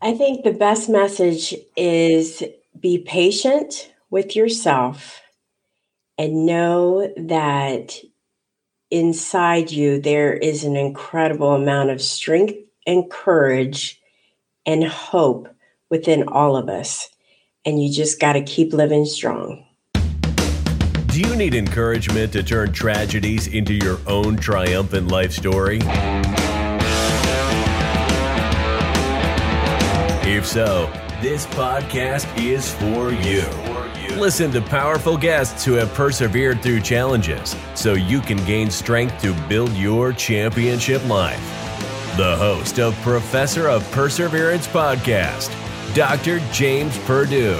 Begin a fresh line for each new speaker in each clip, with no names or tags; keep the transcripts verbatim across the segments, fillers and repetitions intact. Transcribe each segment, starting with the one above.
I think the best message is be patient with yourself and know that inside you there is an incredible amount of strength and courage and hope within all of us. And you just got to keep living strong.
Do you need encouragement to turn tragedies into your own triumphant life story? If so, this podcast is for you. Listen to powerful guests who have persevered through challenges so you can gain strength to build your championship life. The host of Professor of Perseverance podcast, Doctor James Purdue.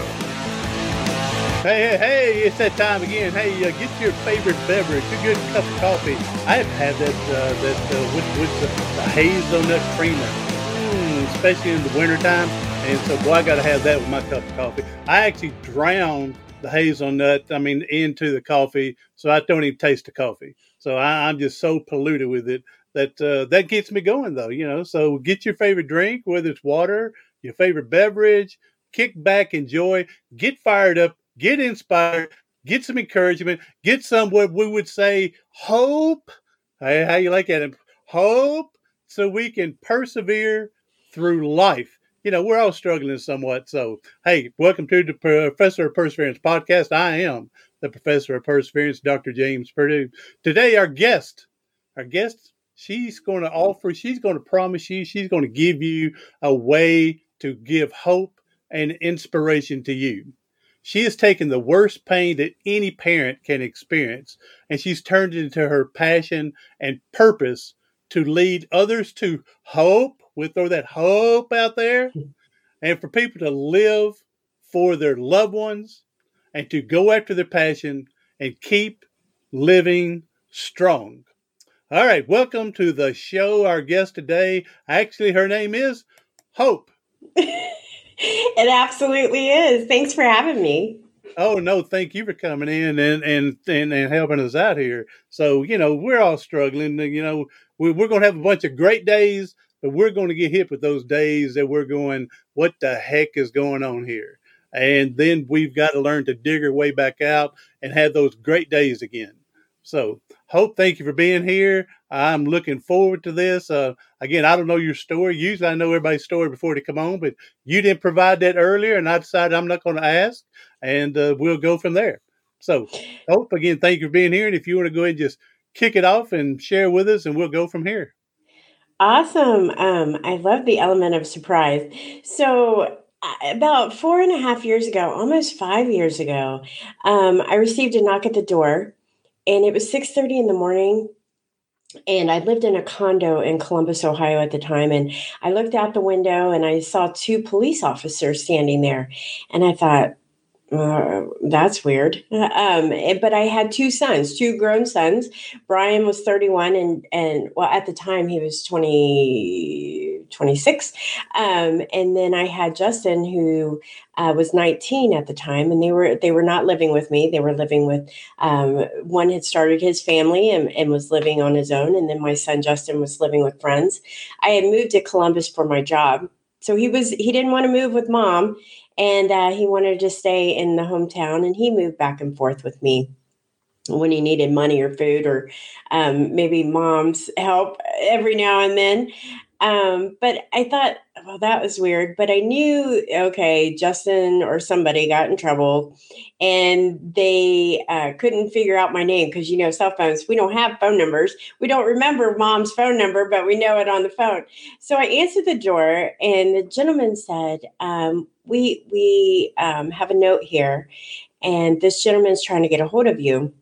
Hey, hey, hey, it's that time again. Hey, uh, get your favorite beverage, a good cup of coffee. I have had that, uh, that uh, with, with the, the hazelnut creamer, mm, especially in the wintertime. And so, boy, I got to have that with my cup of coffee. I actually drown the hazelnut, I mean, into the coffee, so I don't even taste the coffee. So I, I'm just so polluted with it that uh, that gets me going, though, you know. So get your favorite drink, whether it's water, your favorite beverage, kick back, enjoy, get fired up. Get inspired, get some encouragement, get some what we would say hope. Hey, how you like that? Hope, so we can persevere through life. You know, we're all struggling somewhat. So, hey, welcome to the Professor of Perseverance podcast. I am the Professor of Perseverance, Doctor James Purdue. Today, our guest, our guest, she's going to offer, she's going to promise you, she's going to give you a way to give hope and inspiration to you. She has taken the worst pain that any parent can experience, and she's turned it into her passion and purpose to lead others to hope. We'll throw that hope out there, and for people to live for their loved ones and to go after their passion and keep living strong. All right, welcome to the show. Our guest today, actually, her name is Hope.
It absolutely is. Thanks for having me.
Oh, no, thank you for coming in and, and, and, and helping us out here. So, you know, we're all struggling. You know, we, we're going to have a bunch of great days, but we're going to get hit with those days that we're going, what the heck is going on here? And then we've got to learn to dig our way back out and have those great days again. So, Hope, thank you for being here. I'm looking forward to this. Uh, again, I don't know your story. Usually I know everybody's story before they come on, but you didn't provide that earlier, and I decided I'm not going to ask, and uh, we'll go from there. So, Hope, again, thank you for being here. And if you want to go ahead and just kick it off and share with us, and we'll go from here.
Awesome. Um, I love the element of surprise. So, about four and a half years ago, almost five years ago, um, I received a knock at the door. And it was six thirty in the morning, and I lived in a condo in Columbus, Ohio at the time. And I looked out the window and I saw two police officers standing there. And I thought, uh, that's weird. Um, but I had two sons, two grown sons. Brian was thirty-one, and, and well, at the time he was twenty, twenty-six. Um, and then I had Justin, who uh, was nineteen at the time, and they were, they were not living with me. They were living with, um, one had started his family and, and was living on his own. And then my son, Justin, was living with friends. I had moved to Columbus for my job. So he was, he didn't want to move with mom. And uh, he wanted to stay in the hometown, and he moved back and forth with me when he needed money or food, or um, maybe mom's help every now and then. Um, but I thought, well, that was weird. But I knew, okay, Justin or somebody got in trouble, and they uh, couldn't figure out my name because, you know, cell phones, we don't have phone numbers. We don't remember mom's phone number, but we know it on the phone. So I answered the door, and the gentleman said, um, we, we um, have a note here, and this gentleman's trying to get a hold of you.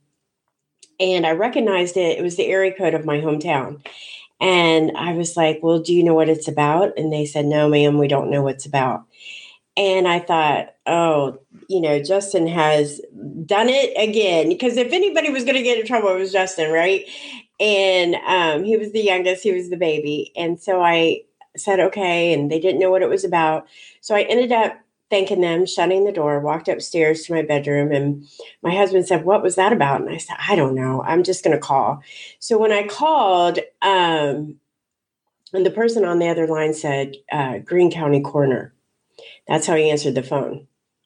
And I recognized it. It was the area code of my hometown. And I was like, well, do you know what it's about? And they said, no, ma'am, we don't know what it's about. And I thought, oh, you know, Justin has done it again. Because if anybody was going to get in trouble, it was Justin, right? And um, he was the youngest. He was the baby. And so I said, okay. And they didn't know what it was about. So I ended up thanking them, shutting the door, walked upstairs to my bedroom. And my husband said, what was that about? And I said, I don't know. I'm just going to call. So when I called, um, And the person on the other line said, uh, Greene County Coroner. That's how he answered the phone.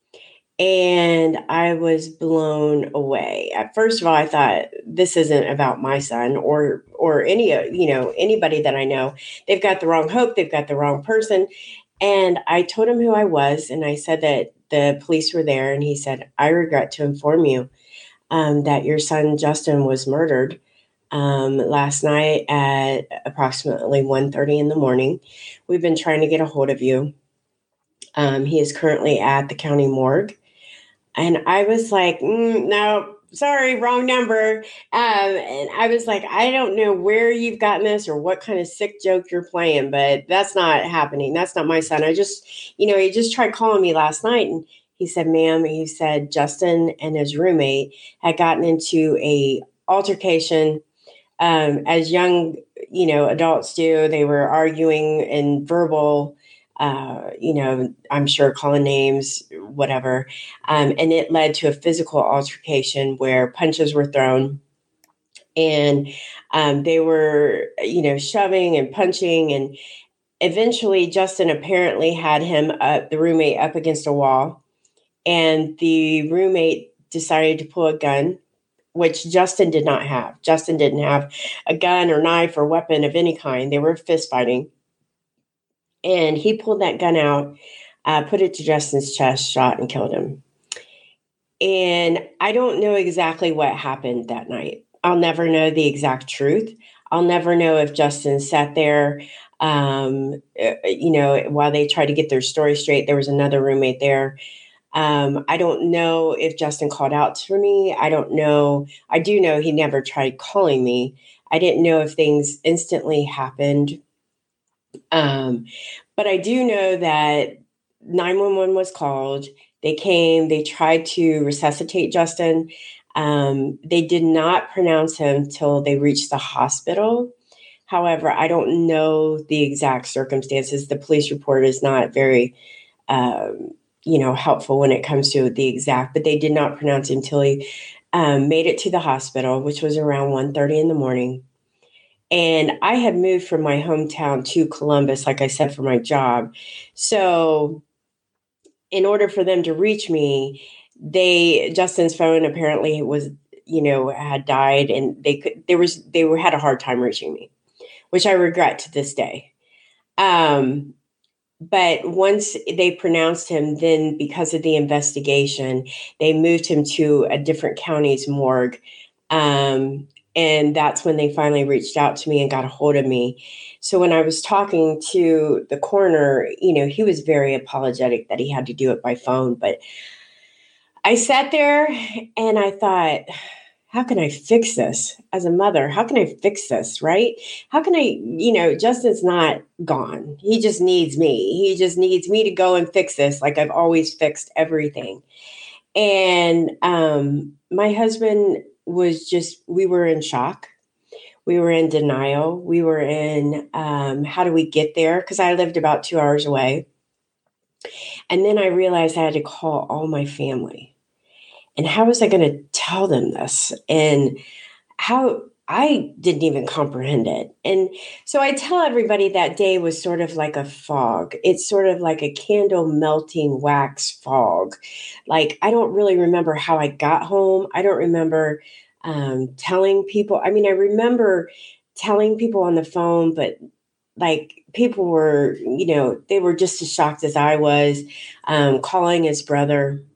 And I was blown away. At first of all, I thought this isn't about my son or or any you know anybody that I know. They've got the wrong hope. They've got the wrong person. And I told him who I was, and I said that the police were there. And he said, "I regret to inform you um, that your son Justin was murdered um, last night at approximately one thirty in the morning. We've been trying to get a hold of you. Um, he is currently at the county morgue." And I was like, mm, no, sorry, wrong number. Um, and I was like, I don't know where you've gotten this or what kind of sick joke you're playing, but that's not happening. That's not my son. I just, you know, he just tried calling me last night. And he said, ma'am, he said Justin and his roommate had gotten into a altercation um, as young, you know, adults do. They were arguing in verbal uh, you know, I'm sure calling names, whatever. Um, and it led to a physical altercation where punches were thrown and um, they were, you know, shoving and punching. And eventually Justin apparently had him, up, the roommate, up against a wall. And the roommate decided to pull a gun, which Justin did not have. Justin didn't have a gun or knife or weapon of any kind. They were fist fighting. And he pulled that gun out, uh, put it to Justin's chest, shot, and killed him. And I don't know exactly what happened that night. I'll never know the exact truth. I'll never know if Justin sat there, um, you know, while they tried to get their story straight. There was another roommate there. Um, I don't know if Justin called out for me. I don't know. I do know he never tried calling me. I didn't know if things instantly happened. Um, but I do know that nine one one was called. They came, they tried to resuscitate Justin. Um, they did not pronounce him till they reached the hospital. However, I don't know the exact circumstances. The police report is not very, um, you know, helpful when it comes to the exact, but they did not pronounce him till he um, made it to the hospital, which was around one thirty in the morning. And I had moved from my hometown to Columbus, like I said, for my job. So in order for them to reach me, they, Justin's phone apparently was, you know, had died, and they could, there was, they were, had a hard time reaching me, which I regret to this day. Um, but once they pronounced him, then because of the investigation, they moved him to a different county's morgue. Um, And that's when they finally reached out to me and got a hold of me. So when I was talking to the coroner, you know, he was very apologetic that he had to do it by phone. But I sat there and I thought, how can I fix this as a mother? How can I fix this, right? How can I, you know, Justin's not gone. He just needs me. He just needs me to go and fix this like I've always fixed everything. And um, my husband was just, we were in shock. We were in denial. We were in, um, how do we get there? Because I lived about two hours away. And then I realized I had to call all my family. And how was I going to tell them this? And how I didn't even comprehend it. And so I tell everybody that day was sort of like a fog. It's sort of like a candle melting wax fog. Like, I don't really remember how I got home. I don't remember um, telling people. I mean, I remember telling people on the phone, but like people were, you know, they were just as shocked as I was, um, calling his brother.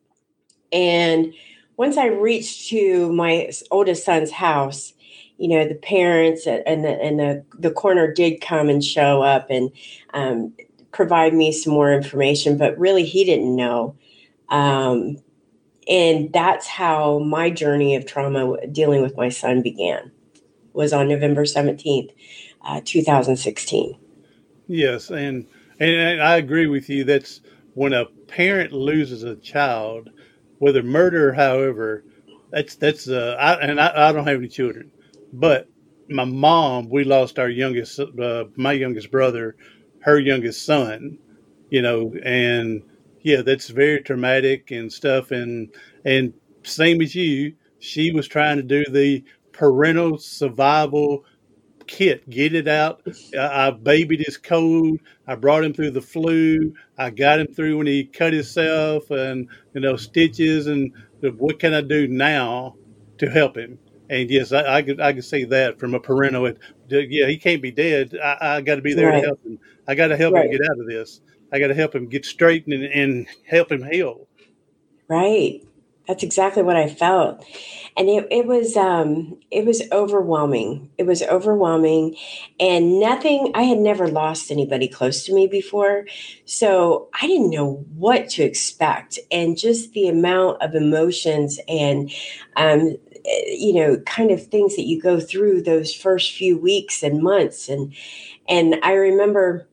And once I reached to my oldest son's house, you know, the parents and the, and the, the coroner did come and show up and um, provide me some more information, but really he didn't know. Um, and that's how my journey of trauma dealing with my son began, was on November seventeenth, uh, two thousand sixteen.
Yes. And, and I agree with you. That's when a parent loses a child, whether murder, however, that's, that's, uh, I, and I, I don't have any children, but my mom, we lost our youngest, uh, my youngest brother, her youngest son, you know, and yeah, that's very traumatic and stuff. And, and same as you, she was trying to do the parental survival kit, get it out. I, I babied his cold. I brought him through the flu. I got him through when he cut himself and, you know, stitches. And what can I do now to help him? And yes, I, I could I could see that from a parental. It, yeah, he can't be dead. I, I got to be there
Right.
to help him. I got to help him
Right.
get out of this. I got to help him get straightened and, and help him heal.
Right. That's exactly what I felt. And it, it was um it was overwhelming. It was overwhelming, and nothing I had never lost anybody close to me before. So I didn't know what to expect. And just the amount of emotions and um you know, kind of things that you go through those first few weeks and months. And and I remember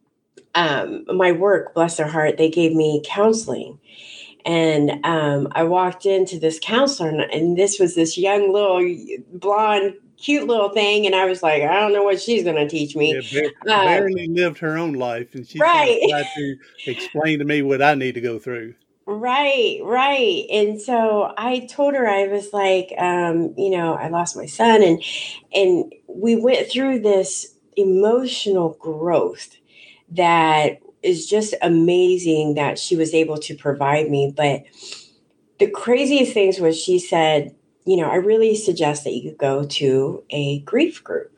um my work, bless their heart, they gave me counseling. And um, I walked into this counselor, and, and this was this young little blonde, cute little thing. And I was like, I don't know what she's going to teach me.
Yeah, bar-
Uh,
barely lived her own life, and she's going
right,
to try to explain to me what I need to go through.
right, right. And so I told her, I was like, um, you know, I lost my son, and and we went through this emotional growth that is just amazing that she was able to provide me. But the craziest things was she said, you know, I really suggest that you go to a grief group.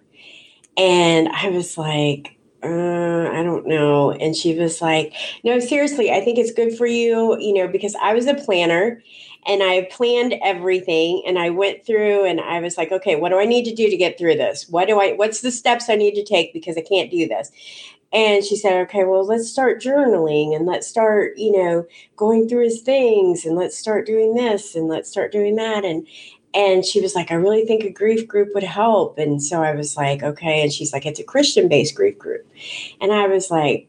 And I was like, uh, I don't know. And she was like, no, seriously, I think it's good for you, you know, because I was a planner and I planned everything, and I went through and I was like, okay, what do I need to do to get through this? What do I, what's the steps I need to take because I can't do this? And she said, okay, well, let's start journaling, and let's start, you know, going through his things, and let's start doing this, and let's start doing that. And and she was like, I really think a grief group would help. And so I was like, okay. And she's like, it's a Christian-based grief group. And I was like,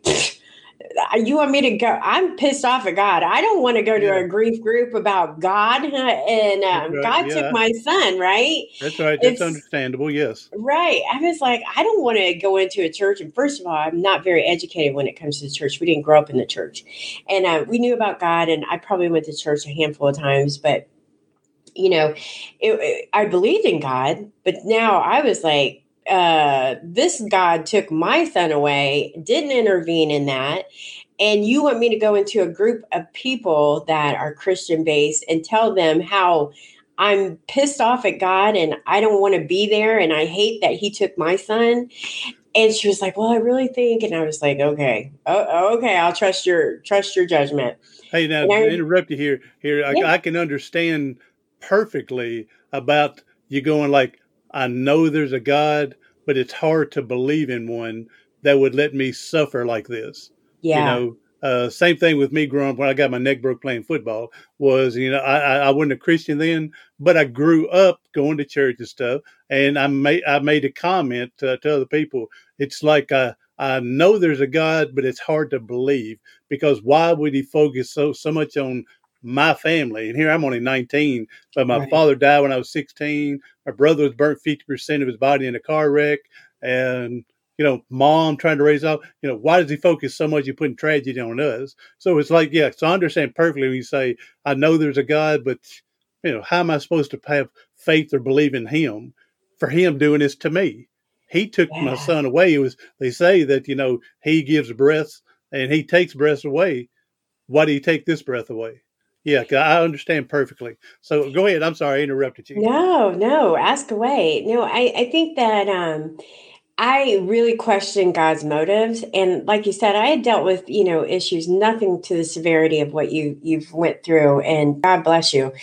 you want me to go? I'm pissed off at God. I don't want to go to
Yeah.
a grief group about God. And um,
right,
God
yeah.
took my son, right?
That's right. That's
It's
understandable. Yes.
right. I was like, I don't want to go into a church. And first of all, I'm not very educated when it comes to the church. We didn't grow up in the church. And uh, we knew about God, and I probably went to church a handful of times, but you know, it, it, I believed in God, but now I was like, uh, this God took my son away, didn't intervene in that. And you want me to go into a group of people that are Christian based and tell them how I'm pissed off at God and I don't want to be there. And I hate that he took my son. And she was like, well, I really think. And I was like, okay, oh, okay. I'll trust your, trust your judgment.
Hey, now
And I-
to interrupt you here. Here, I,
Yeah.
I can understand perfectly about you going like, I know there's a God, but it's hard to believe in one that would let me suffer like this.
Yeah.
You know, uh, same thing with me growing up when I got my neck broke playing football was, you know, I, I, I wasn't a Christian then, but I grew up going to church and stuff. And I made, I made a comment uh, to other people. It's like, I, I know there's a God, but it's hard to believe because why would he focus so, so much on my family? And here I'm only nineteen, but my
Right.
father died when I was sixteen. My brother was burnt fifty percent of his body in a car wreck. And, you know, mom trying to raise up, you know, why does he focus so much? You're putting tragedy on us. So it's like, yeah, so I understand perfectly when you say, I know there's a God, but, you know, how am I supposed to have faith or believe in him for him doing this to me? He took
Yeah.
my son away. It was, they say that, you know, he gives breath and he takes breath away. Why do you take this breath away? Yeah, I understand perfectly. So go ahead. I'm sorry I interrupted you.
No, no, ask away. No, I, I think that um, I really question God's motives. And like you said, I had dealt with, you know, issues, nothing to the severity of what you you've went through. And God bless you.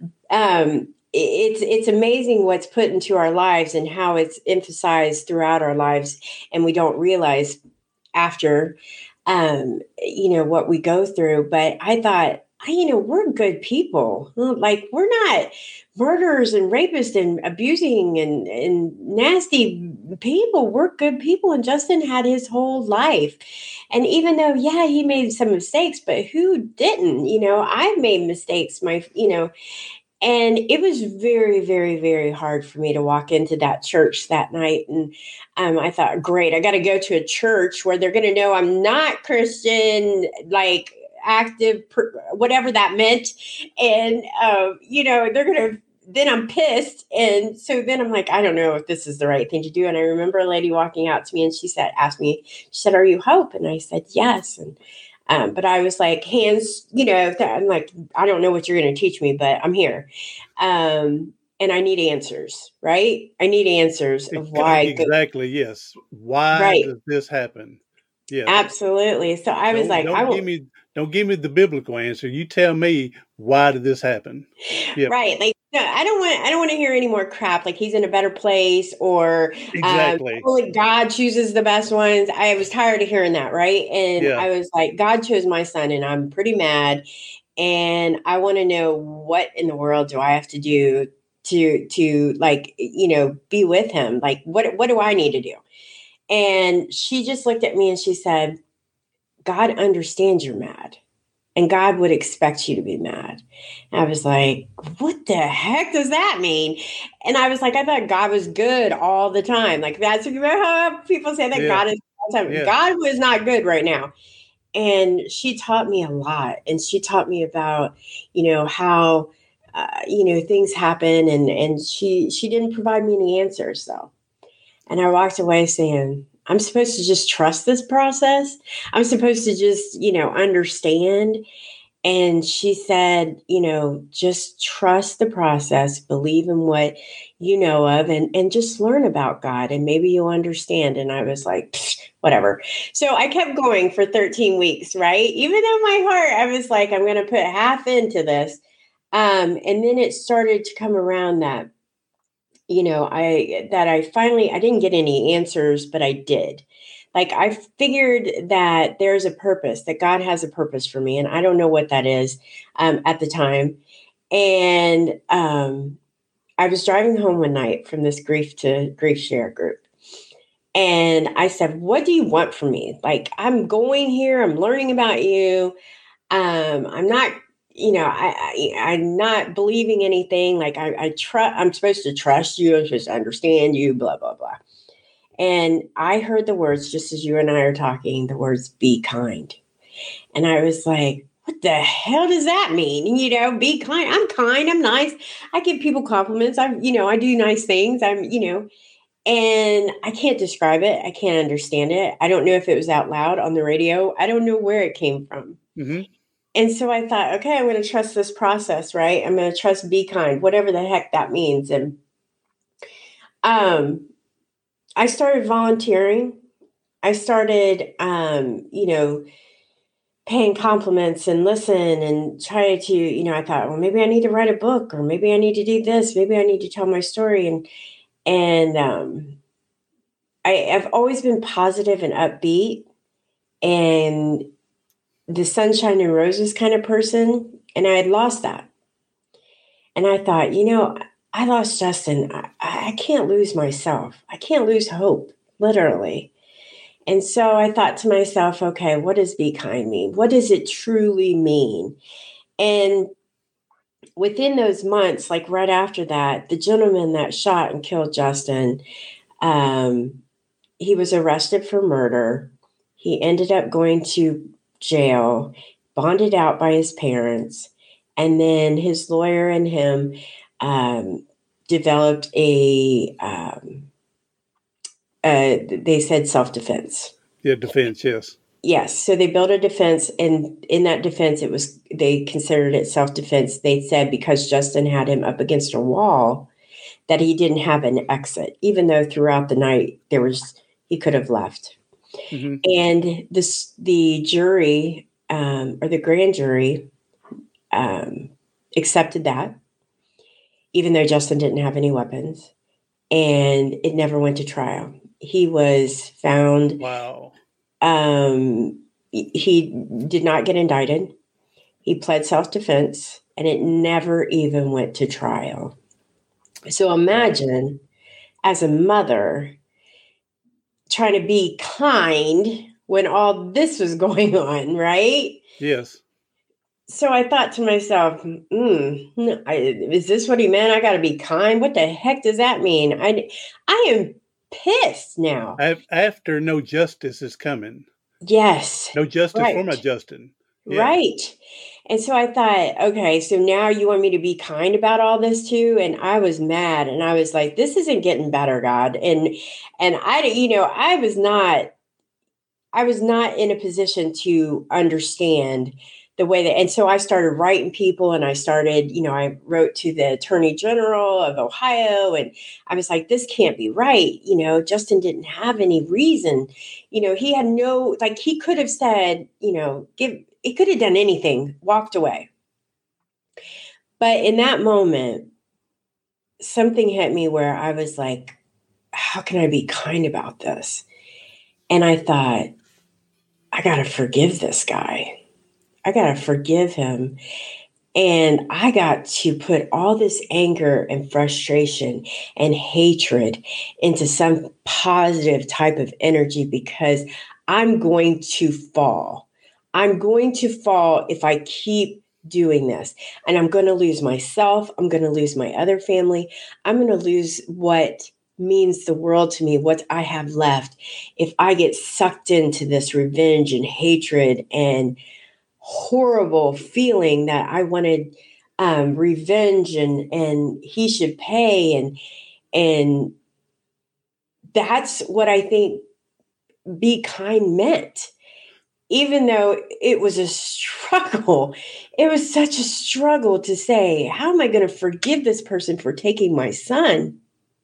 Um, it's it's amazing what's put into our lives and how it's emphasized throughout our lives. And we don't realize after, um, you know, what we go through. But I thought, you know, we're good people. Like, we're not murderers and rapists and abusing and, and nasty people. We're good people. And Justin had his whole life. And even though, yeah, he made some mistakes, but who didn't? You know, I've made mistakes, my, you know, and it was very, very, very hard for me to walk into that church that night. And um, I thought, great, I got to go to a church where they're going to know I'm not Christian, like, active, whatever that meant. And, uh, you know, they're going to then I'm pissed. And so then I'm like, I don't know if this is the right thing to do. And I remember a lady walking out to me and she said, asked me, she said, "Are you Hope?" And I said, "Yes." And, um, but I was like, hands, you know, I'm like, I don't know what you're going to teach me, but I'm here. Um, and I need answers, right? I need answers of why.
Exactly. The, yes. Why right. does this happen?
Yes. Absolutely. So I was
don't,
like,
don't
I will
give me, don't give me the biblical answer. You tell me, why did this happen?
Yep. Right. Like, no, I don't want, I don't want to hear any more crap. Like he's in a better place or
exactly.
um, only God chooses the best ones. I was tired of hearing that. Right. And yeah. I was like, God chose my son and I'm pretty mad. And I want to know what in the world do I have to do to, to like, you know, be with him? Like, what, what do I need to do? And she just looked at me and she said, God understands you're mad and God would expect you to be mad. And I was like, what the heck does that mean? And I was like, I thought God was good all the time. Like that's how people say that yeah. God is all the time. Yeah. God was not good right now. And she taught me a lot. And she taught me about, you know, how, uh, you know, things happen. And, and she, she didn't provide me any answers though. And I walked away saying, I'm supposed to just trust this process. I'm supposed to just, you know, understand. And she said, you know, just trust the process, believe in what you know of, and, and just learn about God and maybe you'll understand. And I was like, whatever. So I kept going for thirteen weeks, right? Even in my heart, I was like, I'm going to put half into this. Um, and then it started to come around that, you know, I, that I finally, I didn't get any answers, but I did. Like I figured that there's a purpose, that God has a purpose for me. And I don't know what that is um, at the time. And um, I was driving home one night from this grief to grief share group. And I said, what do you want from me? Like, I'm going here, I'm learning about you. Um, I'm not, you know, I, I, I'm not believing anything. Like I, I trust, I'm supposed to trust you. I'm supposed to understand you, blah, blah, blah. And I heard the words, just as you and I are talking, the words, be kind. And I was like, what the hell does that mean? You know, be kind. I'm kind. I'm nice. I give people compliments. I, you know, I do nice things. I'm, you know, and I can't describe it. I can't understand it. I don't know if it was out loud on the radio. I don't know where it came from.
Mm-hmm.
And so I thought, okay, I'm going to trust this process, right? I'm going to trust be kind, whatever the heck that means. And um, I started volunteering. I started, um, you know, paying compliments and listen and try to, you know, I thought, well, maybe I need to write a book or maybe I need to do this. Maybe I need to tell my story. And, and um, I, I've always been positive and upbeat and the sunshine and roses kind of person. And I had lost that. And I thought, you know, I lost Justin. I, I can't lose myself. I can't lose hope, literally. And so I thought to myself, okay, what does be kind mean? What does it truly mean? And within those months, like right after that, the gentleman that shot and killed Justin, um, he was arrested for murder. He ended up going to jail, bonded out by his parents. And then his lawyer and him um, developed a, um, uh, they said self-defense.
Yeah, defense, yes.
Yes. So they built a defense, and in that defense, it was, they considered it self-defense. They said because Justin had him up against a wall, that he didn't have an exit, even though throughout the night there was, he could have left. Mm-hmm. And this, the jury um, or the grand jury um, accepted that, even though Justin didn't have any weapons, and it never went to trial. He was found.
Wow.
Um, he did not get indicted. He pled self-defense, and it never even went to trial. So imagine, as a mother, trying to be kind when all this was going on, right?
Yes.
So I thought to myself, mm, no, I, is this what he meant? I got to be kind. What the heck does that mean? I, I am pissed now.
After no justice is coming.
Yes.
No justice
right.
for my Justin. Yeah.
Right. And so I thought, okay, so now you want me to be kind about all this too? And I was mad and I was like, this isn't getting better, God. And and I, you know, I was not I was not in a position to understand the way that, and so I started writing people and I started, you know, I wrote to the Attorney General of Ohio and I was like, this can't be right. You know, Justin didn't have any reason. You know, he had no, like, he could have said, you know, give, he could have done anything, walked away. But in that moment, something hit me where I was like, how can I be kind about this? And I thought, I got to forgive this guy. I got to forgive him. And I got to put all this anger and frustration and hatred into some positive type of energy because I'm going to fall. I'm going to fall if I keep doing this. And I'm going to lose myself. I'm going to lose my other family. I'm going to lose what means the world to me, what I have left, if I get sucked into this revenge and hatred and horrible feeling that I wanted um, revenge and and he should pay and and that's what I think be kind meant. Even though it was a struggle, it was such a struggle to say, how am I going to forgive this person for taking my son?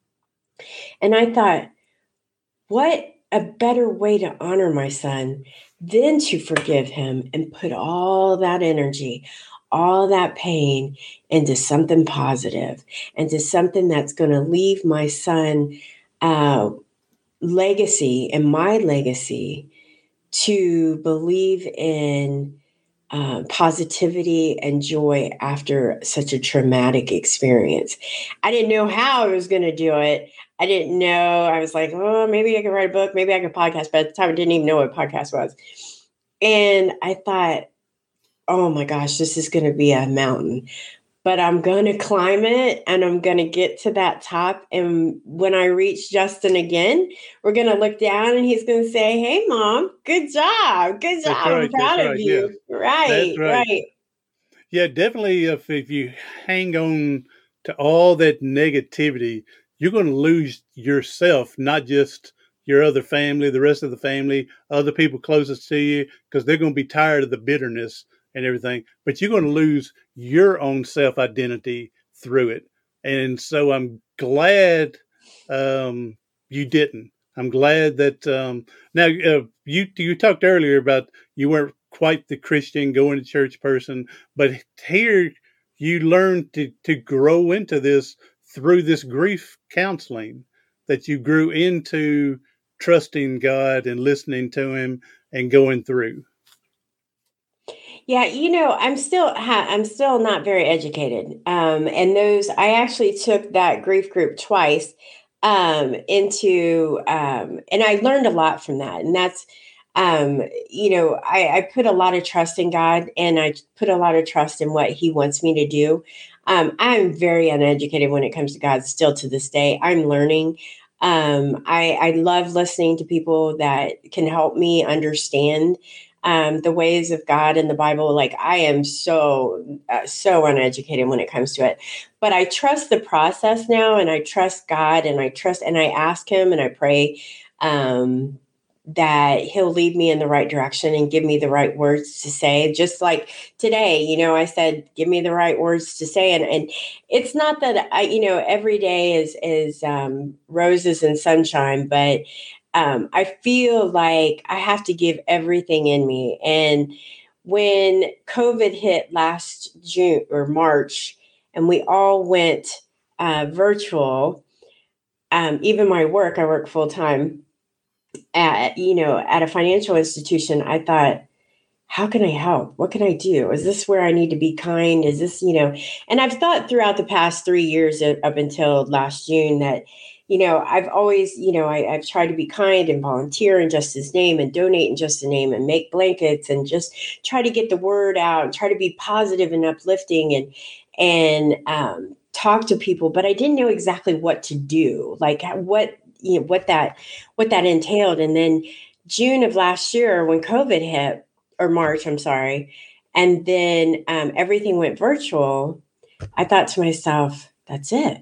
And I thought, what a better way to honor my son than to forgive him and put all that energy, all that pain into something positive, into something that's going to leave my son uh, legacy and my legacy to believe in uh, positivity and joy after such a traumatic experience. I didn't know how I was going to do it. I didn't know. I was like, oh, maybe I could write a book, maybe I could podcast. But at the time, I didn't even know what a podcast was. And I thought, oh my gosh, this is going to be a mountain. But I'm going to climb it and I'm going to get to that top. And when I reach Justin again, we're going to look down and he's going to say, hey, Mom, good job. Good job.
That's right.
I'm proud
That's
of
right.
you.
Yeah.
Right,
That's right.
right.
Yeah, definitely. If, if you hang on to all that negativity, you're going to lose yourself, not just your other family, the rest of the family, other people closest to you, because they're going to be tired of the bitterness and everything. But you're going to lose your own self-identity through it. And so I'm glad um, you didn't. I'm glad that um, now uh, you you talked earlier about you weren't quite the Christian going to church person, but here you learned to to grow into this through this grief counseling, that you grew into trusting God and listening to him and going through.
Yeah, you know, I'm still ha- I'm still not very educated. Um, and those I actually took that grief group twice um, into, um, and I learned a lot from that. And that's, um, you know, I, I put a lot of trust in God, and I put a lot of trust in what He wants me to do. Um, I'm very uneducated when it comes to God. Still to this day, I'm learning. Um, I, I love listening to people that can help me understand um, the ways of God in the Bible. Like I am so, uh, so uneducated when it comes to it, but I trust the process now, and I trust God, and I trust, and I ask him and I pray, um, that he'll lead me in the right direction and give me the right words to say. Just like today, you know, I said, give me the right words to say. And, and it's not that I, you know, every day is, is, um, roses and sunshine, but um, I feel like I have to give everything in me. And when COVID hit last June or March, and we all went uh, virtual, um, even my work, I work full time at, you know, at a financial institution. I thought, how can I help? What can I do? Is this where I need to be kind? Is this, you know, and I've thought throughout the past three years up until last June that, you know, I've always, you know, I, I've tried to be kind and volunteer in just his name and donate in just his name and make blankets and just try to get the word out and try to be positive and uplifting and, and um, talk to people. But I didn't know exactly what to do, like what, you know, what that, what that entailed. And then June of last year when COVID hit, or March, I'm sorry. And then um, everything went virtual. I thought to myself, that's it.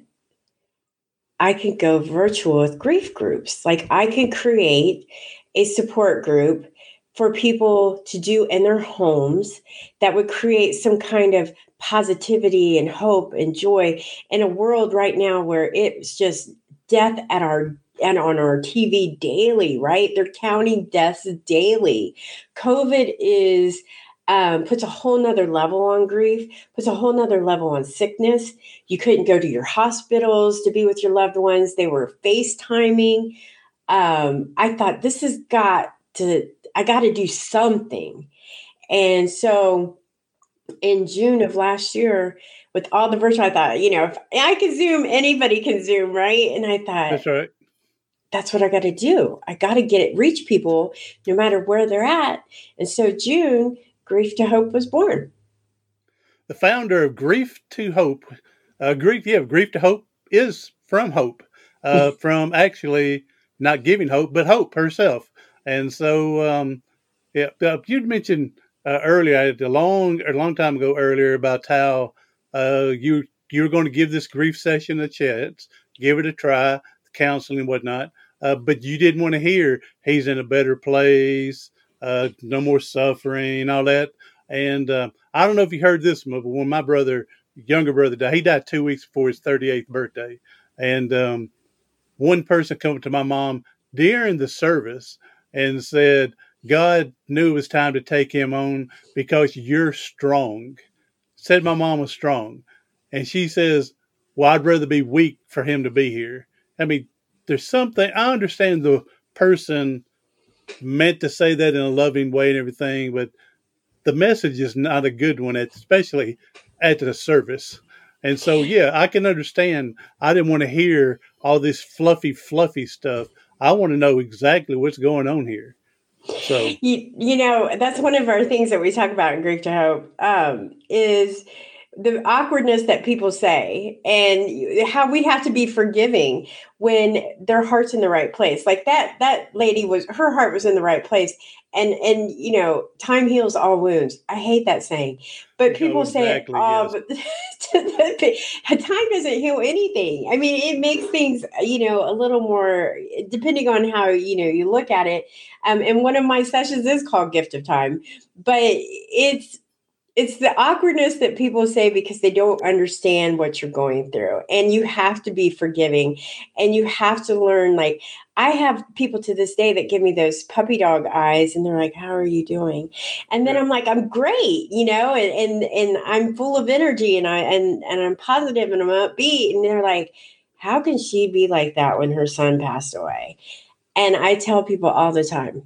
I could go virtual with grief groups. Like I could create a support group for people to do in their homes that would create some kind of positivity and hope and joy in a world right now where it's just death at our and on our T V daily, right? They're counting deaths daily. COVID is um, puts a whole nother level on grief, puts a whole nother level on sickness. You couldn't go to your hospitals to be with your loved ones. They were FaceTiming. Um, I thought this has got to, I got to do something. And so in June of last year, with all the virtual, I thought, you know, if I can Zoom, anybody can Zoom, right? And I thought,
That's right.
That's what I got to do. I got to get it, reach people no matter where they're at. And so June, Grief to Hope was born.
The founder of Grief to Hope, uh, Grief, yeah, Grief to Hope is from Hope, uh, from actually not giving hope, but Hope herself. And so, um, yeah, you'd mentioned uh, earlier, a long, a long time ago earlier, about how uh, you you're going to give this grief session a chance, give it a try, counseling and whatnot. Uh, but you didn't want to hear he's in a better place, uh, no more suffering, all that. And uh, I don't know if you heard this, but when my brother, younger brother, died, he died two weeks before his thirty-eighth birthday. And um, one person came to my mom during the service and said, God knew it was time to take him on because you're strong. Said my mom was strong. And she says, well, I'd rather be weak for him to be here. I mean, there's something, I understand the person meant to say that in a loving way and everything, but the message is not a good one, especially at the service. And so, yeah, I can understand. I didn't want to hear all this fluffy, fluffy stuff. I want to know exactly what's going on here. So,
you, you know, that's one of our things that we talk about in Grief to Hope um, is the awkwardness that people say and how we have to be forgiving when their heart's in the right place. Like that, that lady was, her heart was in the right place. And, and, you know, time heals all wounds. I hate that saying, but people
oh, exactly,
say, oh, yes. but time doesn't heal anything. I mean, it makes things, you know, a little more, depending on how, you know, you look at it. Um, and one of my sessions is called Gift of Time, but it's, It's the awkwardness that people say because they don't understand what you're going through. And you have to be forgiving and you have to learn. Like, I have people to this day that give me those puppy dog eyes and they're like, how are you doing? And then yeah. I'm like, I'm great, you know, and, and, and I'm full of energy and I, and, and I'm positive and I'm upbeat. And they're like, how can she be like that when her son passed away? And I tell people all the time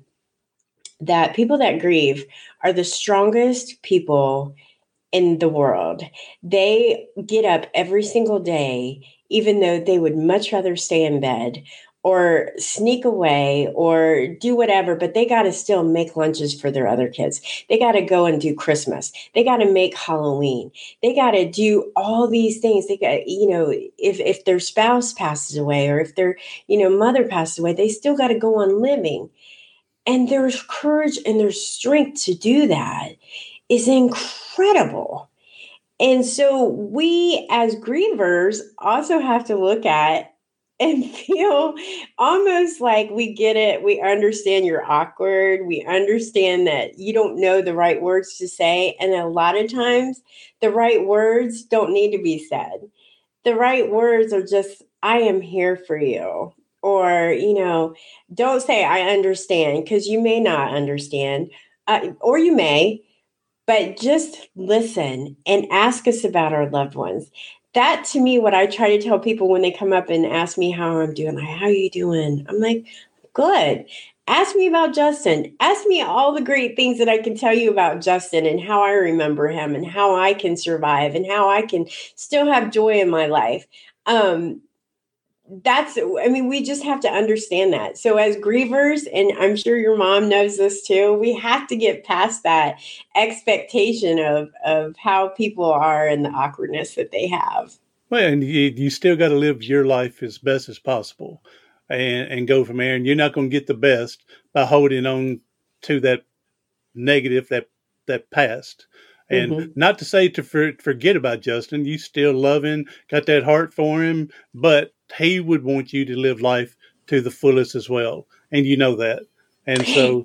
that people that grieve are the strongest people in the world. They get up every single day, even though they would much rather stay in bed or sneak away or do whatever, but they got to still make lunches for their other kids. They got to go and do Christmas. They got to make Halloween. They got to do all these things. They got, you know, if, if their spouse passes away or if their, you know, mother passes away, they still got to go on living. And there's courage and there's strength to do that is incredible. And so we as grievers also have to look at and feel almost like we get it. We understand you're awkward. We understand that you don't know the right words to say. And a lot of times the right words don't need to be said. The right words are just, I am here for you. Or, you know, don't say, I understand, because you may not understand, uh, or you may, but just listen and ask us about our loved ones. That, to me, what I try to tell people when they come up and ask me how I'm doing, like, how are you doing? I'm like, good. Ask me about Justin. Ask me all the great things that I can tell you about Justin and how I remember him and how I can survive and how I can still have joy in my life. Um, That's, I mean, we just have to understand that. So as grievers, and I'm sure your mom knows this too, we have to get past that expectation of, of how people are and the awkwardness that they have.
Well, and you, you still got to live your life as best as possible and, and go from there. And you're not going to get the best by holding on to that negative that that passed. And
Mm-hmm.
not to say to for, forget about Justin, you still love him, got that heart for him, but he would want you to live life to the fullest as well. And you know that. And so,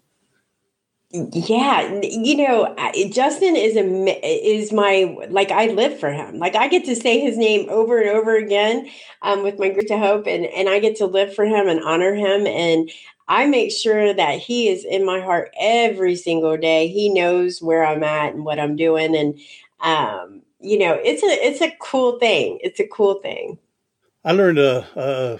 Yeah, you know, I- Justin is a is my like I live for him. Like I get to say his name over and over again um, with my Grief to Hope, and and I get to live for him and honor him, and I make sure that he is in my heart every single day. He knows where I'm at and what I'm doing, and um, you know, it's a it's a cool thing. It's a cool thing.
I learned a, a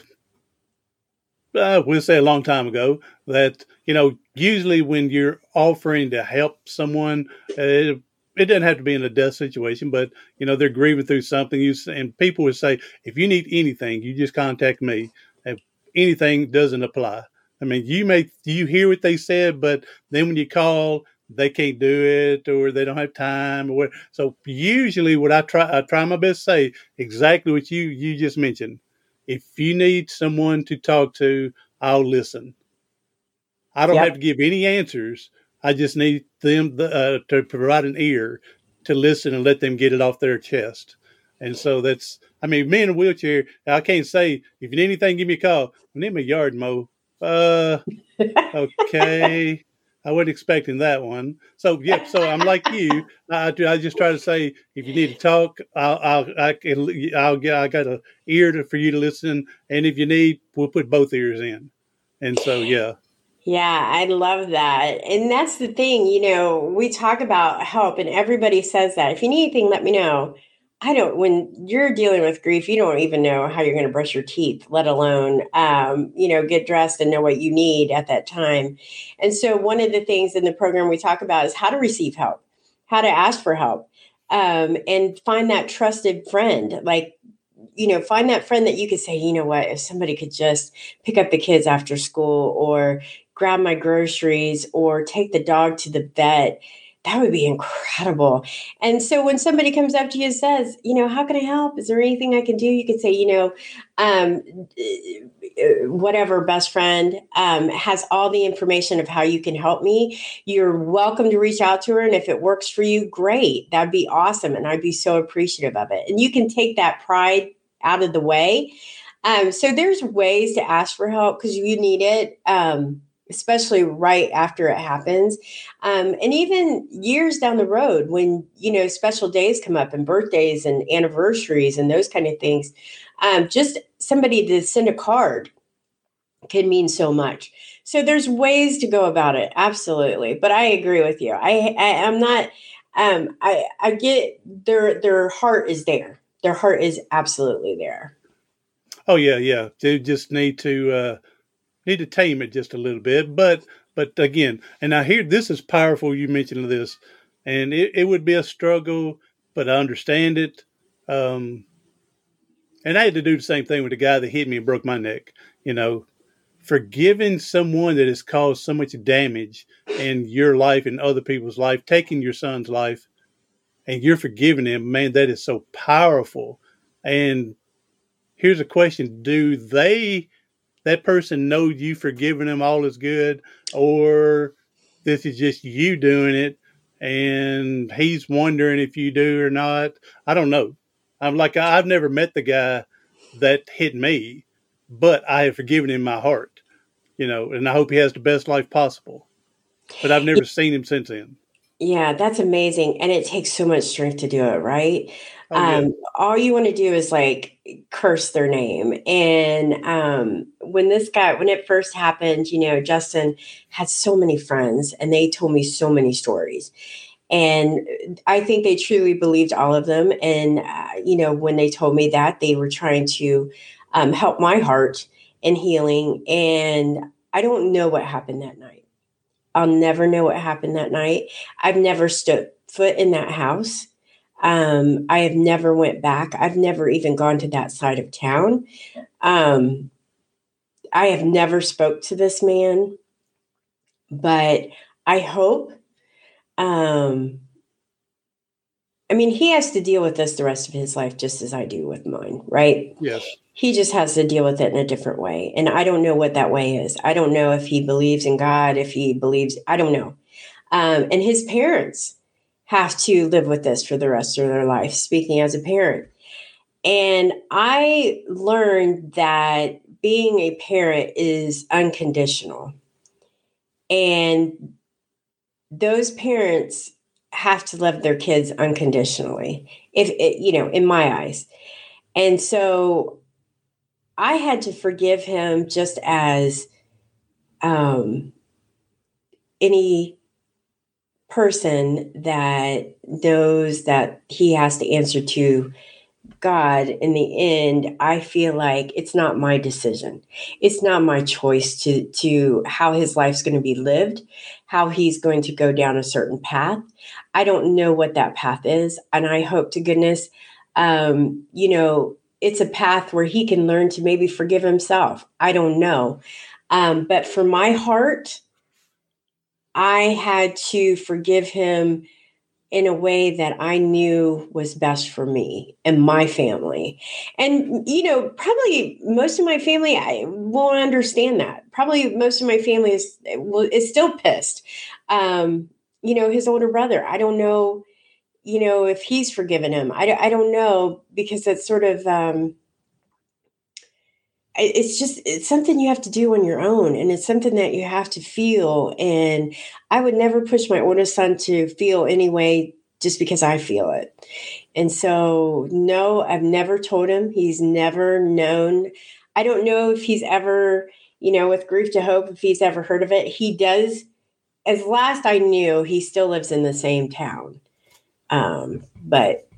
uh, we'll say a long time ago that, you know, usually when you're offering to help someone, uh, it, it doesn't have to be in a death situation, but, you know, they're grieving through something. You And people would say, if you need anything, you just contact me. If anything doesn't apply. I mean, you may, you hear what they said, but then when you call, they can't do it or they don't have time or what. So usually what I try, I try my best to say exactly what you, you just mentioned. If you need someone to talk to, I'll listen. I don't
Yep.
have to give any answers. I just need them uh, to provide an ear to listen and let them get it off their chest. And so that's, I mean, me in a wheelchair, I can't say, if you need anything, give me a call. I need my yard mow. Uh, okay. I wasn't expecting that one. So, yeah, so I'm like you. I, I just try to say, if you need to talk, I'll, I'll, I can, I'll get, I got an ear to, for you to listen. And if you need, we'll put both ears in. And so, yeah.
Yeah, I love that. And that's the thing, you know, we talk about help and everybody says that. If you need anything, let me know. I don't, when you're dealing with grief, you don't even know how you're going to brush your teeth, let alone, um, you know, get dressed and know what you need at that time. And so one of the things in the program we talk about is how to receive help, how to ask for help, um, and find that trusted friend. Like, you know, find that friend that you could say, you know what, if somebody could just pick up the kids after school or grab my groceries or take the dog to the vet, that would be incredible. And so when somebody comes up to you and says, you know, how can I help? Is there anything I can do? You could say, you know, um, whatever best friend um, has all the information of how you can help me. You're welcome to reach out to her. And if it works for you, great. That'd be awesome. And I'd be so appreciative of it. And you can take that pride out of the way. Um, so there's ways to ask for help because you need it. Um, especially right after it happens. Um, and even years down the road when, you know, special days come up and birthdays and anniversaries and those kind of things, um, just somebody to send a card can mean so much. So there's ways to go about it. Absolutely. But I agree with you. I, I I'm not, um, I, I get their, their heart is there. Their heart is absolutely there.
Oh yeah. Yeah. They just need to, uh, need to tame it just a little bit, but, but again, and I hear this is powerful. You mentioned this and it, it would be a struggle, but I understand it. Um, and I had to do the same thing with the guy that hit me and broke my neck, you know, forgiving someone that has caused so much damage in your life and other people's life, taking your son's life and you're forgiving him, man, that is so powerful. And here's a question. Do they, that person know you forgiving them all is good, or this is just you doing it and he's wondering if you do or not? I don't know. I'm like, I've never met the guy that hit me, but I have forgiven him in my heart, you know, and I hope he has the best life possible, but I've never seen him since then.
Yeah, that's amazing. And it takes so much strength to do it, right?
Oh, yeah.
Um, all you want to do is like curse their name. And um, when this guy, when it first happened, you know, Justin had so many friends and they told me so many stories. And I think they truly believed all of them. And, uh, you know, when they told me that, they were trying to um, help my heart in healing. And I don't know what happened that night. I'll never know what happened that night. I've never stood foot in that house. Um, I have never went back. I've never even gone to that side of town. Um, I have never spoke to this man, but I hope, um, I mean, he has to deal with this the rest of his life, just as I do with mine, right?
Yes.
He just has to deal with it in a different way. And I don't know what that way is. I don't know if he believes in God, if he believes, I don't know. Um, and his parents have to live with this for the rest of their life, speaking as a parent. And I learned that being a parent is unconditional. And those parents have to love their kids unconditionally, if it, you know, in my eyes. And so I had to forgive him just as um, any person that knows that he has to answer to God. In the end, I feel like it's not my decision. It's not my choice to to how his life's going to be lived, how he's going to go down a certain path. I don't know what that path is, and I hope to goodness, um, you know, it's a path where he can learn to maybe forgive himself. I don't know, um, but for my heart, I had to forgive him in a way that I knew was best for me and my family. And, you know, probably most of my family I won't understand that. Probably most of my family is, is still pissed. Um, you know, his older brother, I don't know, you know, if he's forgiven him. I, I don't know, because it's sort of, um, it's just, it's something you have to do on your own. And it's something that you have to feel. And I would never push my oldest son to feel any way just because I feel it. And so, no, I've never told him. He's never known. I don't know if he's ever, you know, with Grief to Hope, if he's ever heard of it. He does. As last I knew, he still lives in the same town. Um, but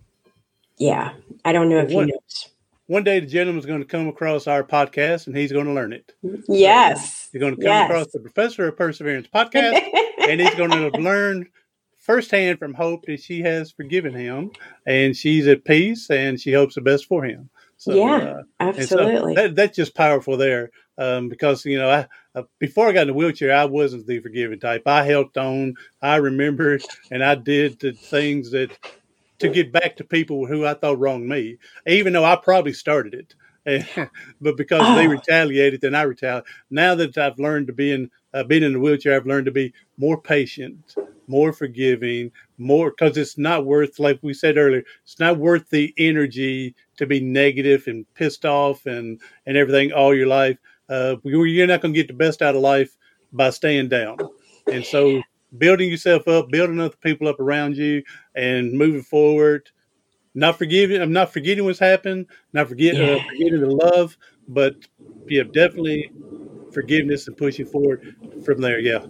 yeah, I don't know if
one,
he knows.
One day the gentleman's going to come across our podcast and he's going to learn it.
Yes.
So he's going to come
yes.
across the Professor of Perseverance podcast and he's going to learn firsthand from Hope that she has forgiven him and she's at peace and she hopes the best for him. So,
yeah,
uh,
absolutely.
So that, that's just powerful there. Um, because, you know, I, uh, before I got in the wheelchair, I wasn't the forgiving type. I held on, I remembered, and I did the things that to get back to people who I thought wronged me, even though I probably started it. But because oh. they retaliated, then I retaliated. Now that I've learned to be in, uh, being in the wheelchair, I've learned to be more patient, more forgiving, more, because it's not worth, like we said earlier, it's not worth the energy to be negative and pissed off and, and everything all your life. Uh, you're not going to get the best out of life by staying down. And so building yourself up, building other people up around you and moving forward, not forgiving, I'm not forgetting what's happened, not forget, yeah. uh, forgetting the love, but yeah, definitely forgiveness and pushing forward from there. Yeah.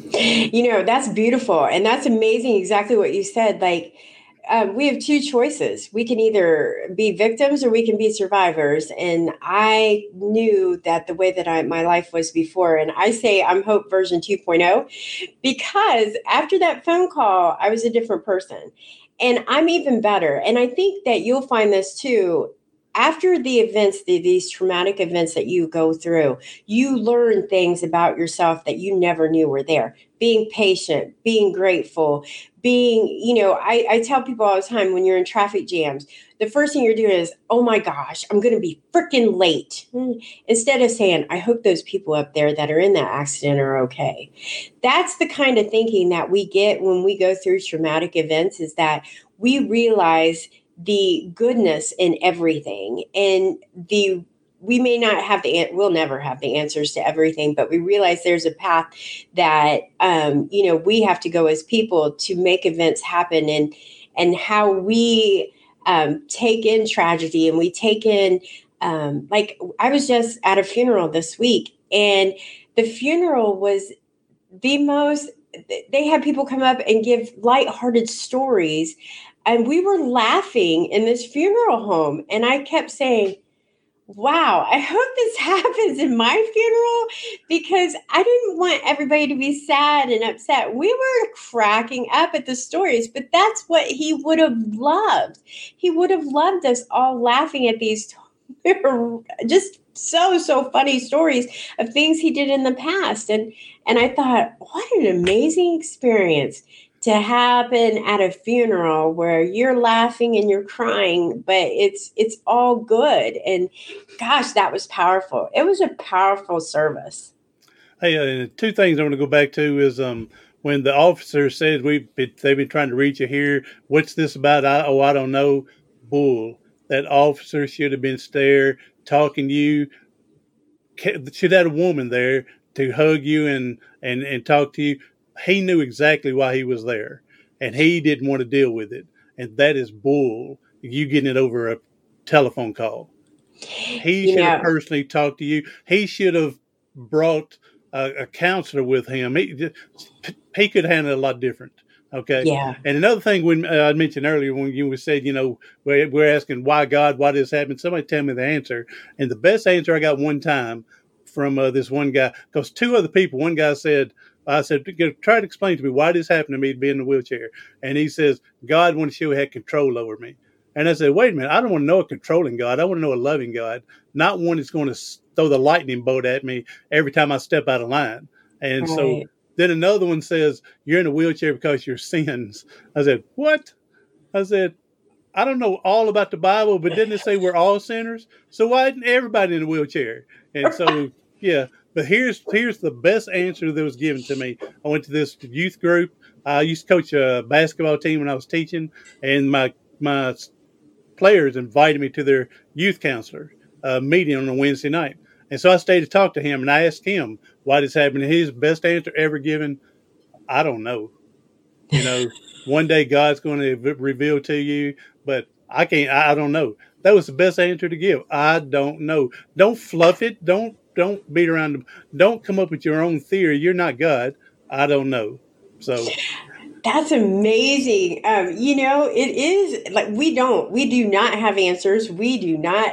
You know, that's beautiful. And that's amazing. Exactly what you said. Like, um, we have two choices. We can either be victims or we can be survivors. And I knew that the way that I, my life was before, and I say I'm Hope version two point oh, because after that phone call, I was a different person. And I'm even better. And I think that you'll find this too. After the events, the, these traumatic events that you go through, you learn things about yourself that you never knew were there. Being patient, being grateful, being, you know, I, I tell people all the time when you're in traffic jams, the first thing you're doing is, oh my gosh, I'm going to be freaking late. Instead of saying, I hope those people up there that are in that accident are okay. That's the kind of thinking that we get when we go through traumatic events, is that we realize the goodness in everything, and the we may not have the we'll never have the answers to everything, but we realize there's a path that um, you know we have to go as people to make events happen, and and how we um, take in tragedy and we take in um, like I was just at a funeral this week, and the funeral was the most. They had people come up and give lighthearted stories. And we were laughing in this funeral home. And I kept saying, wow, I hope this happens in my funeral, because I didn't want everybody to be sad and upset. We were cracking up at the stories, but that's what he would have loved. He would have loved us all laughing at these just so, so funny stories of things he did in the past. And, and I thought, what an amazing experience to happen at a funeral where you're laughing and you're crying, but it's it's all good. And gosh, that was powerful. It was a powerful service.
Hey, uh, two things I want to go back to is um, when the officer says we they've been trying to reach you here. What's this about? I, oh, I don't know. Bull. That officer should have been there talking to you. Should have had a woman there to hug you and, and, and talk to you. He knew exactly why he was there, and he didn't want to deal with it. And that is bull. You getting it over a telephone call. He you should know. have personally talked to you. He should have brought a, a counselor with him. He, he could handle it a lot different. Okay.
Yeah.
And another thing when uh, I mentioned earlier, when you said, you know, we're, we're asking why God, why this happened, somebody tell me the answer. And the best answer I got one time from uh, this one guy, because two other people, one guy said, I said, try to explain to me why this happened to me to be in the wheelchair. And he says, God wanted to show he had control over me. And I said, wait a minute, I don't want to know a controlling God. I want to know a loving God, not one that's going to throw the lightning bolt at me every time I step out of line. And right. so then another one says, you're in a wheelchair because of your sins. I said, what? I said, I don't know all about the Bible, but didn't it say we're all sinners? So why isn't everybody in a wheelchair? And so, yeah. But here's here's the best answer that was given to me. I went to this youth group. I used to coach a basketball team when I was teaching, and my my players invited me to their youth counselor uh, meeting on a Wednesday night. And so I stayed to talk to him, and I asked him why this happened. His best answer ever given, I don't know. You know, one day God's going to reveal to you, but I can't, I don't know. That was the best answer to give. I don't know. Don't fluff it. Don't, don't beat around them. Don't come up with your own theory. You're not God. I don't know. So
that's amazing. Um, you know, it is like, we don't, we do not have answers. We do not,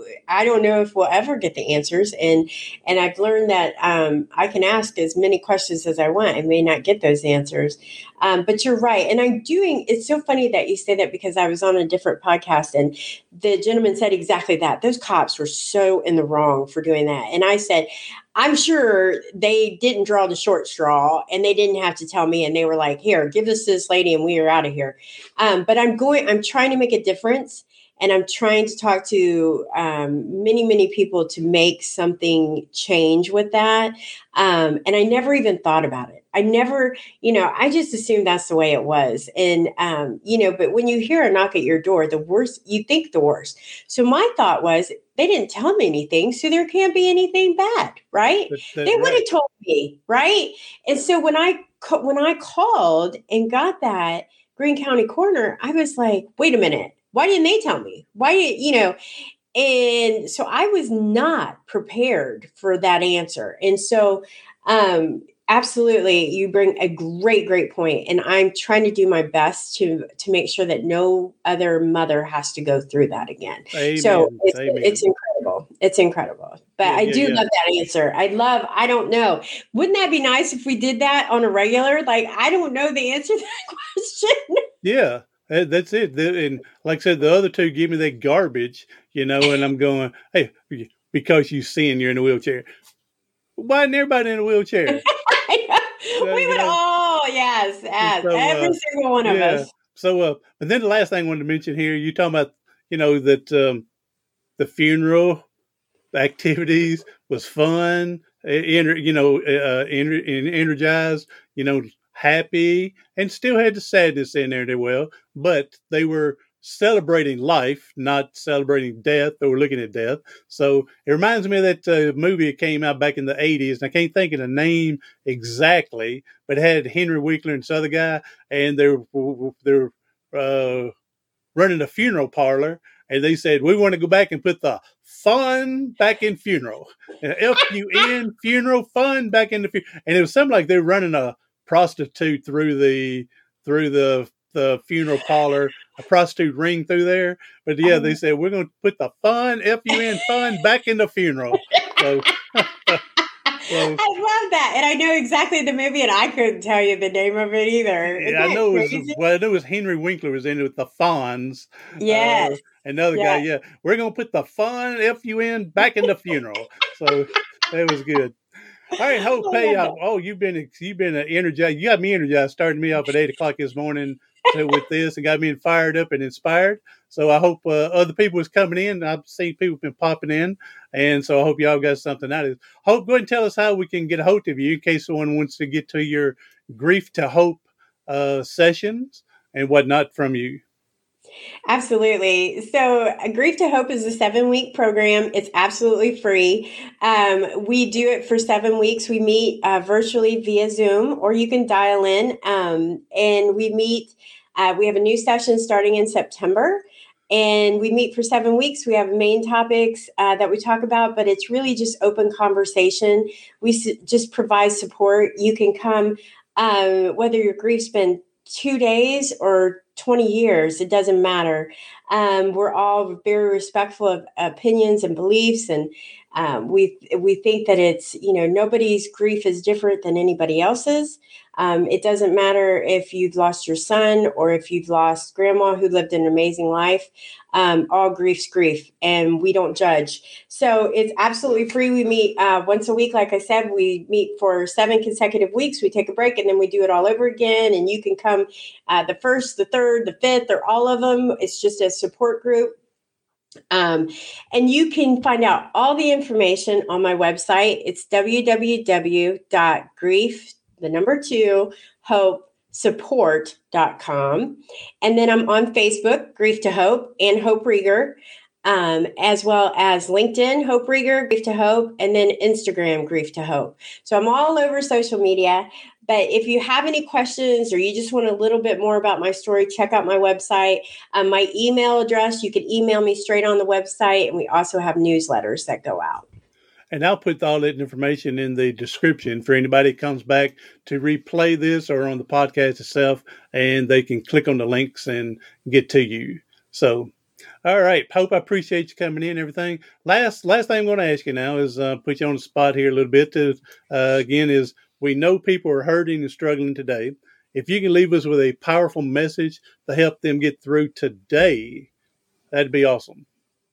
I don't know if we'll ever get the answers. And, and I've learned that um, I can ask as many questions as I want. I may not get those answers. Um, but you're right. And I'm doing, it's so funny that you say that, because I was on a different podcast and the gentleman said exactly that. Those cops were so in the wrong for doing that. And I said, I'm sure they didn't draw the short straw and they didn't have to tell me. And they were like, here, give this to this lady and we are out of here. Um, but I'm going, I'm trying to make a difference. And I'm trying to talk to um, many, many people to make something change with that. Um, and I never even thought about it. I never, you know, I just assumed that's the way it was. And, um, you know, but when you hear a knock at your door, the worst, you think the worst. So my thought was, they didn't tell me anything, so there can't be anything bad, right?
That's, that's
they would have
right.
told me, right? And so when I when I called and got that Greene County coroner, I was like, wait a minute. Why didn't they tell me? Why did, you know, and so I was not prepared for that answer. And so, um, absolutely, you bring a great, great point. And I'm trying to do my best to, to make sure that no other mother has to go through that again.
Amen.
So it's,
Amen.
it's incredible. It's incredible. But
Yeah,
I
yeah,
do
yeah.
love that answer. I love, I don't know. Wouldn't that be nice if we did that on a regular? Like, I don't know the answer to that question.
Yeah. That- That's it. The- And like I said, the other two give me that garbage, you know, and I'm going, hey, because you sin, you're in a wheelchair. Why isn't everybody in a wheelchair?
we
you
would
know,
all, yes, yes,
so, uh,
every single one of
yeah.
us.
So, uh, and then the last thing I wanted to mention here, you talking about, you know, that um, the funeral activities was fun, ener- you know, uh, ener- energized, you know, happy, and still had the sadness in there. They well, but they were celebrating life, not celebrating death. They were looking at death. So it reminds me of that uh, movie that came out back in the eighties, and I can't think of the name exactly, but it had Henry Winkler and this other guy, and they're they're uh, running a funeral parlor. And they said, we want to go back and put the fun back in funeral. F U N, funeral, fun back in the funeral. And it was something like they're running a prostitute through the through the the funeral parlor, a prostitute ring through there. But yeah, they said, we're going to put the fun, F U N, fun back in the funeral. So,
so, I love that. And I know exactly the movie, and I couldn't tell you the name of it either. Isn't
yeah, I know it was,
crazy?
well, I know it was Henry Winkler was in it with the Fonz.
Yes.
Uh, another
yeah.
guy, yeah. We're going to put the fun, F U N, back in the funeral. So that was good. All right, Hope, hey, uh, oh, you've been you've been energized. You got me energized. Started me off at eight o'clock this morning. to, with this and got me fired up and inspired. So I hope uh, other people is coming in. I've seen people been popping in, and so I hope y'all got something out of it. Hope, go ahead and tell us how we can get a hold of you in case someone wants to get to your Grief to Hope uh, sessions and whatnot from you.
Absolutely. So uh, Grief to Hope is a seven week program. It's absolutely free. Um, we do it for seven weeks. We meet uh, virtually via Zoom, or you can dial in, um, and we meet. Uh, we have a new session starting in September, and we meet for seven weeks. We have main topics uh, that we talk about, but it's really just open conversation. We s- just provide support. You can come, um, whether your grief's been two days or twenty years, it doesn't matter. Um, we're all very respectful of opinions and beliefs. And um, we, we think that it's, you know, nobody's grief is different than anybody else's. Um, it doesn't matter if you've lost your son or if you've lost grandma who lived an amazing life. Um, all grief's grief, and we don't judge. So it's absolutely free. We meet uh, once a week. Like I said, we meet for seven consecutive weeks. We take a break and then we do it all over again. And you can come uh, the first, the third, the fifth, or all of them. It's just a support group. Um, and you can find out all the information on my website. It's w w w dot grief, the number two, hope support dot com. And then I'm on Facebook, Grief to Hope, and Hope Rieger, um, as well as LinkedIn, Hope Rieger, Grief to Hope, and then Instagram, Grief to Hope. So I'm all over social media. But if you have any questions or you just want a little bit more about my story, check out my website. Um, my email address, you can email me straight on the website. And we also have newsletters that go out.
And I'll put all that information in the description for anybody that comes back to replay this or on the podcast itself, and they can click on the links and get to you. So, all right. Hope, I appreciate you coming in and everything. Last, last thing I'm going to ask you now is uh, put you on the spot here a little bit. To, uh, again, is we know people are hurting and struggling today. If you can leave us with a powerful message to help them get through today, that'd be awesome.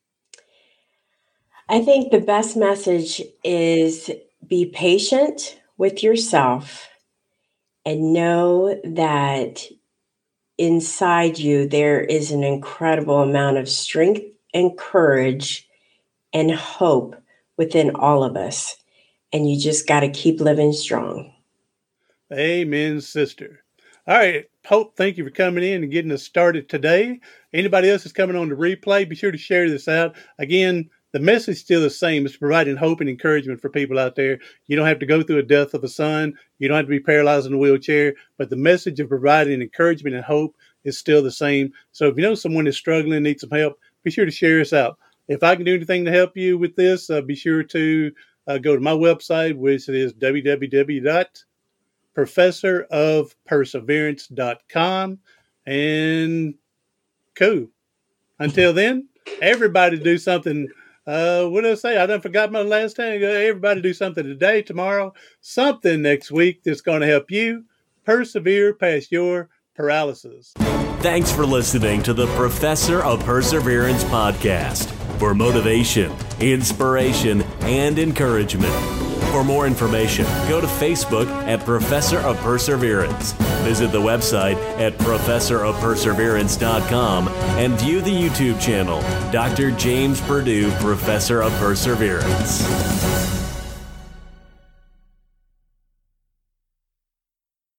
I think the best message is be patient with yourself and know that inside you there is an incredible amount of strength and courage and hope within all of us. And you just got to keep living strong.
Amen, sister. All right, Hope, thank you for coming in and getting us started today. Anybody else that's coming on the replay, be sure to share this out. Again, the message is still the same. It's providing hope and encouragement for people out there. You don't have to go through a death of a son. You don't have to be paralyzed in a wheelchair. But the message of providing encouragement and hope is still the same. So if you know someone is struggling, needs some help, be sure to share us out. If I can do anything to help you with this, uh, be sure to uh, go to my website, which is w w w dot professor of perseverance dot com. And cool. Until then, everybody do something. Uh, what did I say? I done forgot my last time. Everybody do something today, tomorrow, something next week that's going to help you persevere past your paralysis.
Thanks for listening to the Professor of Perseverance podcast for motivation, inspiration, and encouragement. For more information, go to Facebook at Professor of Perseverance. Visit the website at professor of perseverance dot com and view the YouTube channel, Doctor James Purdue, Professor of Perseverance.